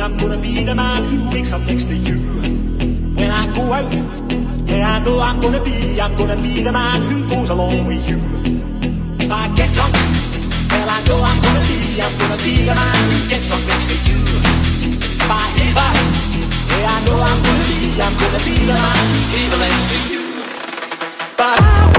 I'm gonna be the man who wakes up next to you. When I go out, yeah, I know I'm gonna be the man who goes along with you. If I get drunk, well, I know I'm gonna be the man who gets up next to you. If I fever, yeah, I know I'm gonna be the man who's feeling to you. But